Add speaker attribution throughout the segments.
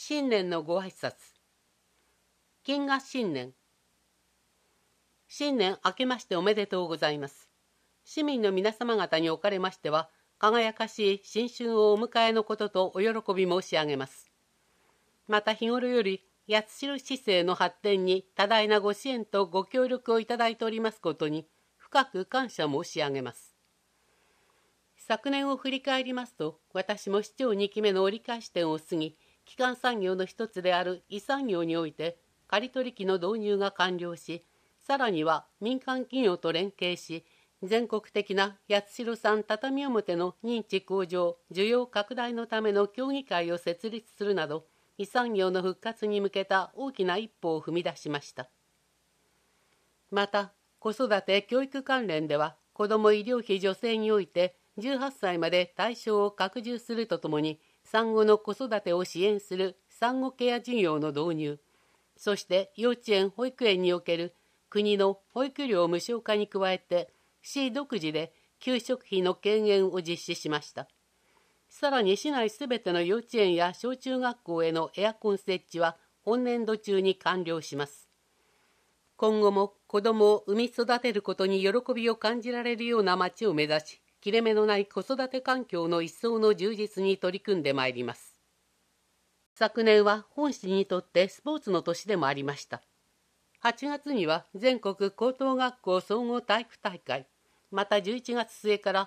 Speaker 1: 新年のご挨拶。金河新年。新年明けましておめでとうございます。市民の皆様方におかれましては、輝かしい新春をお迎えのこととお喜び申し上げます。また日頃より八代市政の発展に多大なご支援とご協力をいただいておりますことに深く感謝申し上げます。昨年を振り返りますと、私も市長2期目の折り返し点を過ぎ、基幹産業の一つである遺産業において刈取機の導入が完了し、さらには民間企業と連携し、全国的な八代産畳表の認知向上、需要拡大のための協議会を設立するなど、遺産業の復活に向けた大きな一歩を踏み出しました。また、子育て教育関連では、子ども医療費助成において18歳まで対象を拡充するとともに、産後の子育てを支援する産後ケア事業の導入、そして幼稚園・保育園における国の保育料無償化に加えて、市独自で給食費の軽減を実施しました。さらに市内すべての幼稚園や小中学校へのエアコン設置は本年度中に完了します。今後も子どもを産み育てることに喜びを感じられるような町を目指し、切れ目のない子育て環境の一層の充実に取り組んでまいります。昨年は本市にとってスポーツの年でもありました。8月には全国高等学校総合体育大会、また11月末から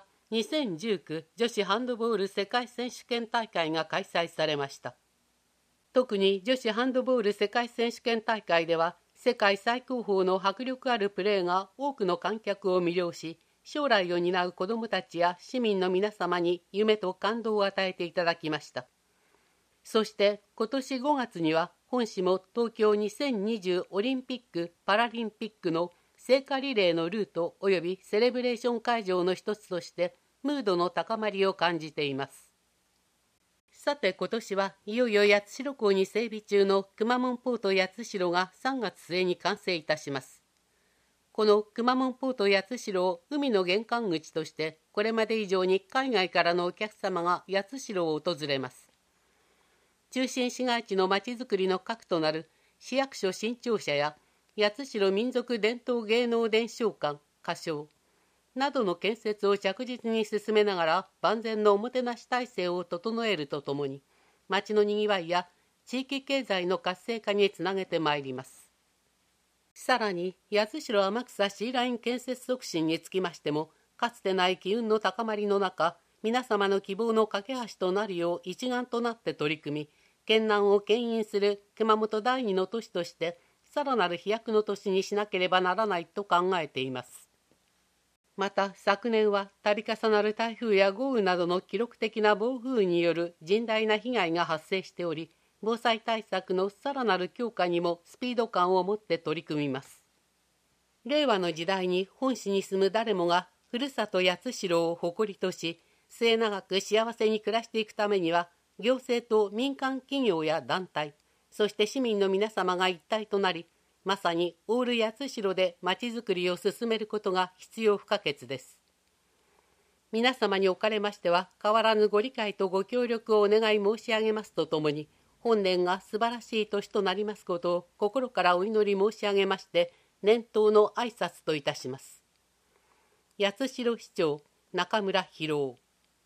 Speaker 1: 2019女子ハンドボール世界選手権大会が開催されました。特に女子ハンドボール世界選手権大会では、世界最高峰の迫力あるプレーが多くの観客を魅了し、将来を担う子どもたちや市民の皆様に夢と感動を与えていただきました。そして今年5月には本市も東京2020オリンピック・パラリンピックの聖火リレーのルートおよびセレブレーション会場の一つとしてムードの高まりを感じています。さて今年はいよいよ八代港に整備中のくまモンポート八代が3月末に完成いたします。このくまモンポート八代を海の玄関口としてこれまで以上に海外からのお客様が八代を訪れます。中心市街地のまちづくりの核となる市役所新庁舎や八代民族伝統芸能伝承館、歌唱などの建設を着実に進めながら万全のおもてなし体制を整えるとともに、町のにぎわいや地域経済の活性化につなげてまいります。さらに八代天草シーライン建設促進につきましても、かつてない機運の高まりの中、皆様の希望の架け橋となるよう一丸となって取り組み、県南を牽引する熊本第二の都市としてさらなる飛躍の年にしなければならないと考えています。また昨年は度重なる台風や豪雨などの記録的な暴風雨による甚大な被害が発生しており、防災対策のさらなる強化にもスピード感を持って取り組みます。令和の時代に本市に住む誰もがふるさと八代を誇りとし、末永く幸せに暮らしていくためには、行政と民間企業や団体、そして市民の皆様が一体となり、まさにオール八代でまちづくりを進めることが必要不可欠です。皆様におかれましては、変わらぬご理解とご協力をお願い申し上げますとともに、本年が素晴らしい年となりますことを心からお祈り申し上げまして、年頭の挨拶といたします。八代市長、中村博夫。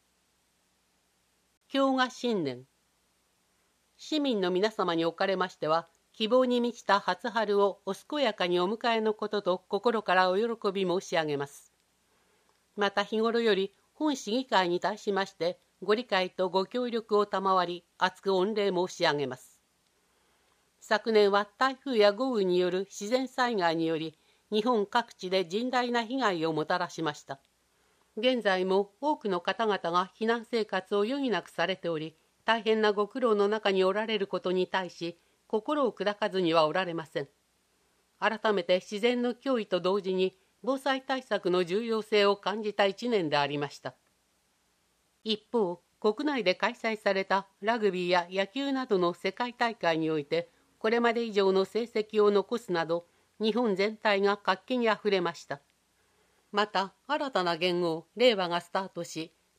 Speaker 1: 京賀新年。市民の皆様におかれましては、希望に満ちた初春をお健やかにお迎えのことと心からお喜び申し上げます。また日頃より本市議会に対しましてご理解とご協力を賜り厚く御礼申し上げます。昨年は台風や豪雨による自然災害により日本各地で甚大な被害をもたらしました。現在も多くの方々が避難生活を余儀なくされており、大変なご苦労の中におられることに対し心を砕かずにはおられません。改めて自然の脅威と同時に防災対策の重要性を感じた1年でありました。一方、国内で開催されたラグビーや野球などの世界大会においてこれまで以上の成績を残すなど日本全体が活気にあふれました。また新たな元号令和がスタートし、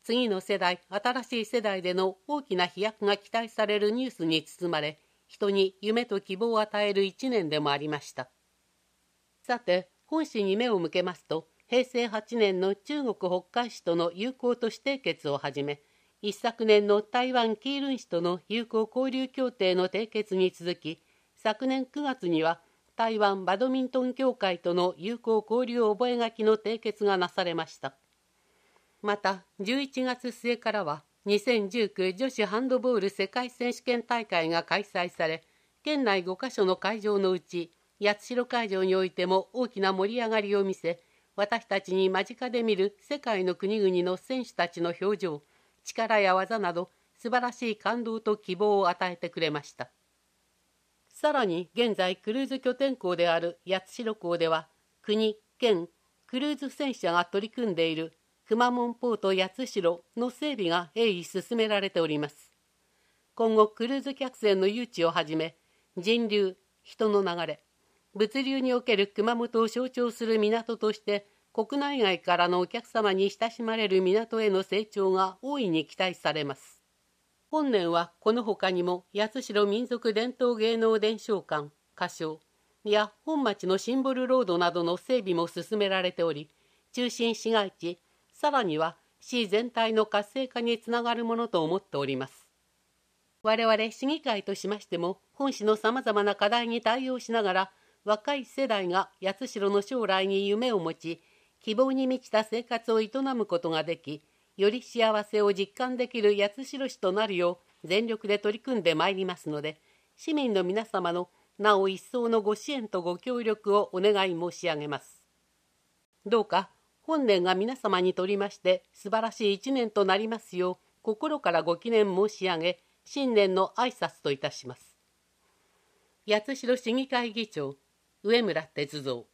Speaker 1: 次の世代、新しい世代での大きな飛躍が期待されるニュースに包まれ、人に夢と希望を与える一年でもありました。さて、本誌に目を向けますと、平成8年の中国北海市との友好都市締結をはじめ、一昨年の台湾基隆市との友好交流協定の締結に続き、昨年9月には台湾バドミントン協会との友好交流覚書の締結がなされました。また、11月末からは、2019女子ハンドボール世界選手権大会が開催され、県内5カ所の会場のうち、八代会場においても大きな盛り上がりを見せ、私たちに間近で見る世界の国々の選手たちの表情、力や技など素晴らしい感動と希望を与えてくれました。さらに現在クルーズ拠点港である八代港では、国、県、クルーズ船社が取り組んでいるくまモンポート八代の整備が鋭意進められております。今後クルーズ客船の誘致をはじめ、人流、人の流れ、物流における熊本を象徴する港として国内外からのお客様に親しまれる港への成長が大いに期待されます。本年はこの他にも八代民族伝統芸能伝承館、歌唱や本町のシンボルロードなどの整備も進められており、中心市街地、さらには市全体の活性化につながるものと思っております。我々市議会としましても、本市のさまざまな課題に対応しながら、若い世代が八代の将来に夢を持ち、希望に満ちた生活を営むことができ、より幸せを実感できる八代市となるよう全力で取り組んでまいりますので、市民の皆様のなお一層のご支援とご協力をお願い申し上げます。どうか本年が皆様にとりまして素晴らしい一年となりますよう、心からご祈念申し上げ、新年の挨拶といたします。八代市議会議長、上村哲三。